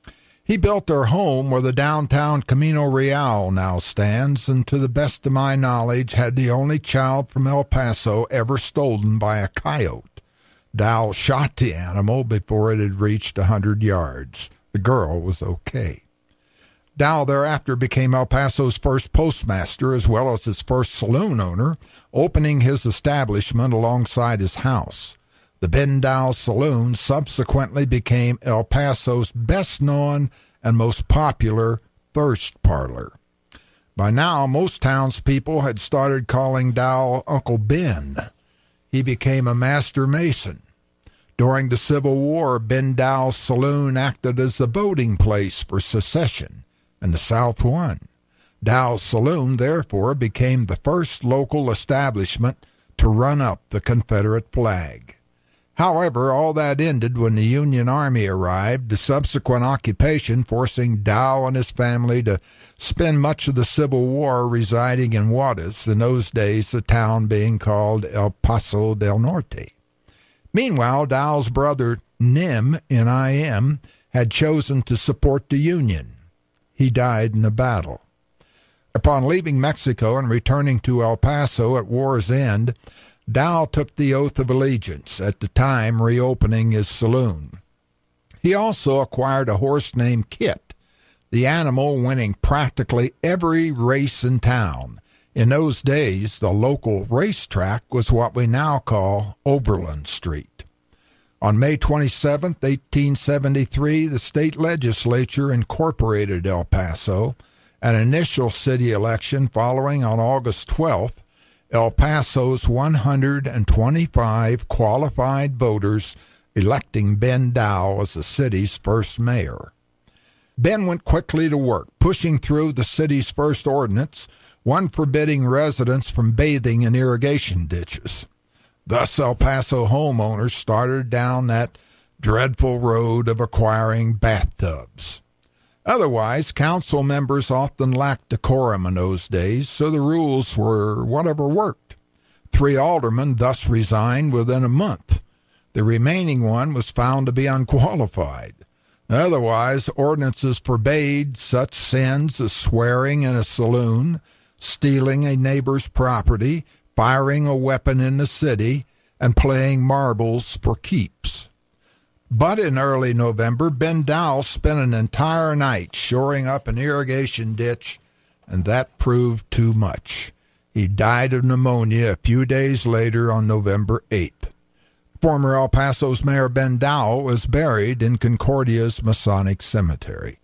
He built their home where the downtown Camino Real now stands, and to the best of my knowledge, had the only child from El Paso ever stolen by a coyote. Dow shot the animal before it had reached a hundred yards. The girl was okay. Dow thereafter became El Paso's first postmaster as well as his first saloon owner, opening his establishment alongside his house. The Ben Dow Saloon subsequently became El Paso's best-known and most popular thirst parlor. By now, most townspeople had started calling Dow Uncle Ben. He became a master mason. During the Civil War, Ben Dow's Saloon acted as a voting place for secession, and the South won. Dow's Saloon, therefore, became the first local establishment to run up the Confederate flag. However, all that ended when the Union Army arrived, the subsequent occupation forcing Dow and his family to spend much of the Civil War residing in Juarez, in those days the town being called El Paso del Norte. Meanwhile, Dow's brother Nim, N I M, had chosen to support the Union. He died in a battle. Upon leaving Mexico and returning to El Paso at war's end, Dow took the oath of allegiance, at the time reopening his saloon. He also acquired a horse named Kit, the animal winning practically every race in town. In those days, the local racetrack was what we now call Overland Street. On May twenty-seventh, eighteen seventy-three, the state legislature incorporated El Paso. An initial city election following on August twelfth, El Paso's one hundred twenty-five qualified voters electing Ben Dow as the city's first mayor. Ben went quickly to work, pushing through the city's first ordinance, one forbidding residents from bathing in irrigation ditches. Thus, El Paso homeowners started down that dreadful road of acquiring bathtubs. Otherwise, council members often lacked decorum in those days, so the rules were whatever worked. Three aldermen thus resigned within a month. The remaining one was found to be unqualified. Otherwise, ordinances forbade such sins as swearing in a saloon, stealing a neighbor's property, firing a weapon in the city, and playing marbles for keeps. But in early November, Ben Dow spent an entire night shoring up an irrigation ditch, and that proved too much. He died of pneumonia a few days later on November eighth. Former El Paso's Mayor Ben Dow was buried in Concordia's Masonic Cemetery.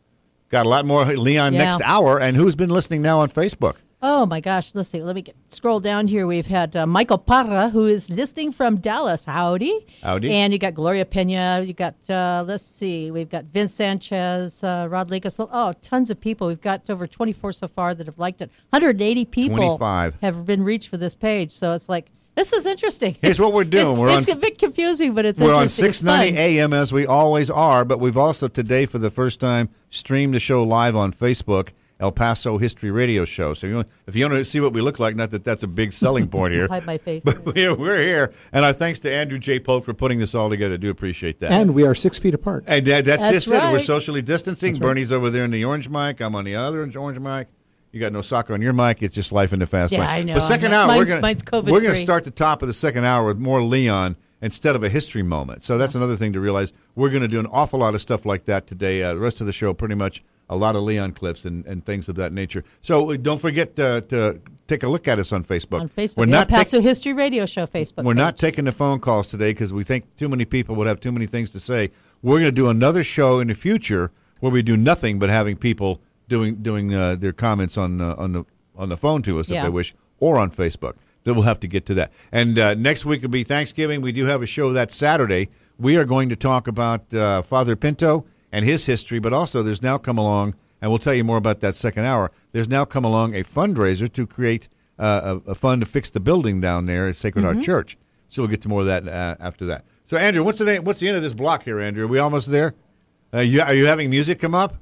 Got a lot more Leon Yeah. next hour, and who's been listening now on Facebook? Oh my gosh, let's see. Let me get, scroll down here. We've had uh, Michael Parra, who is listening from Dallas. Howdy. Howdy. And you got Gloria Pena. You got, uh, let's see, we've got Vince Sanchez, uh, Rod Lucas. Oh, tons of people. We've got over twenty-four so far that have liked it. one hundred eighty people twenty-five have been reached for this page. So it's like, this is interesting. Here's what we're doing. It's, We're it's on, a bit confusing, but it's We're on interesting. six ninety A M as we always are, but we've also today for the first time streamed the show live on Facebook, El Paso History Radio Show. So you, if you want to see what we look like, not that that's a big selling point here. Hide my face. But we're, we're here, and our thanks to Andrew J. Polk for putting this all together. Do appreciate that. And we are six feet apart. And that, that's, That's just it. We're right. socially distancing. That's right. Bernie's over there in the orange mic. I'm on the other orange mic. You got no soccer on your mic. It's just life in the fast Yeah, lane. I know. But second I know. hour, we're Mine's- going mine's COVID we're going to free. start the top of the second hour with more Leon instead of a history moment. So that's another thing to realize. We're going to do an awful lot of stuff like that today. Uh, the rest of the show, pretty much a lot of Leon clips and, and things of that nature. So uh, don't forget uh, to take a look at us on Facebook. On Facebook, We're the not El tak- Paso History Radio Show Facebook We're page. not taking the phone calls today because we think too many people would have too many things to say. We're going to do another show in the future where we do nothing but having people doing doing uh, their comments on uh, on the on the phone to us Yeah. if they wish, or on Facebook. Then we'll have to get to that. And uh, next week will be Thanksgiving. We do have a show that Saturday. We are going to talk about uh, Father Pinto and his history, but also there's now come along, and we'll tell you more about that second hour, there's now come along a fundraiser to create uh, a, a fund to fix the building down there at Sacred Heart Mhm. Church. So we'll get to more of that uh, after that. So, Andrew, what's the name, what's the end of this block here, Andrew? Are we almost there? Uh, you, are you having music come up?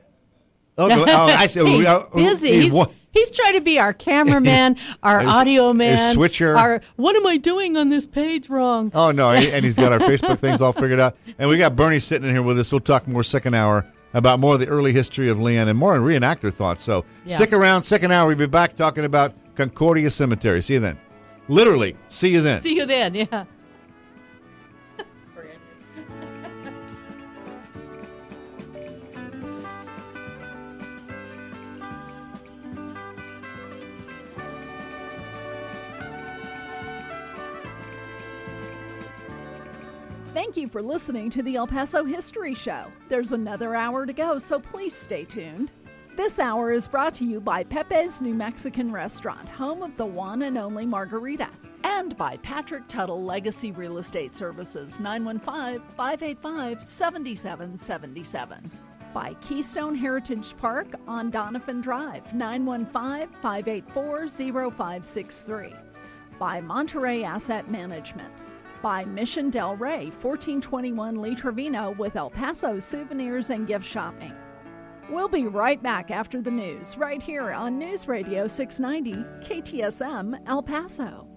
Oh, go- oh, I see. He's Oh, oh, busy. he's He's, one- he's trying to be our cameraman, our His- audio his man, switcher. Our, what am I doing on this page wrong? Oh, no, and he's got our Facebook things all figured out. And we got Bernie sitting in here with us. We'll talk more second hour about more of the early history of Leon and more reenactor thoughts. So Yeah. stick around. Second hour, we'll be back talking about Concordia Cemetery. See you then. Literally, see you then. See you then, yeah. Thank you for listening to the El Paso History Show. There's another hour to go, so please stay tuned. This hour is brought to you by Pepe's New Mexican Restaurant, home of the one and only margarita, and by Patrick Tuttle Legacy Real Estate Services, nine one five, five eight five, seven seven seven seven. By Keystone Heritage Park on Donovan Drive, nine one five, five eight four, zero five six three. By Monterey Asset Management. By Mission Del Rey, fourteen twenty-one Lee Trevino, with El Paso souvenirs and gift shopping. We'll be right back after the news, right here on News Radio six ninety K T S M El Paso.